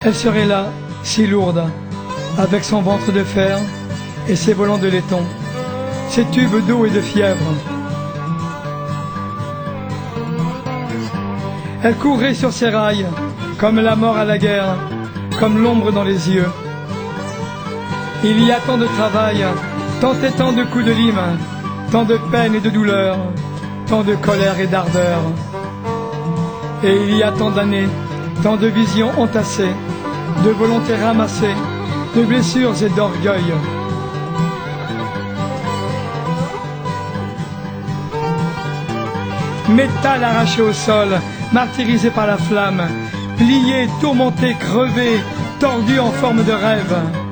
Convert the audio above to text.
Elle serait là, si lourde, avec son ventre de fer et ses volants de laiton, ses tubes d'eau et de fièvre. Elle courrait sur ses rails, comme la mort à la guerre, comme l'ombre dans les yeux. Il y a tant de travail, tant et tant de coups de lime, tant de peine et de douleur, tant de colère et d'ardeur. Et il y a tant d'années, tant de visions entassées, de volontés ramassées, de blessures et d'orgueil. Métal arraché au sol, martyrisé par la flamme, plié, tourmenté, crevé, tordu en forme de rêve.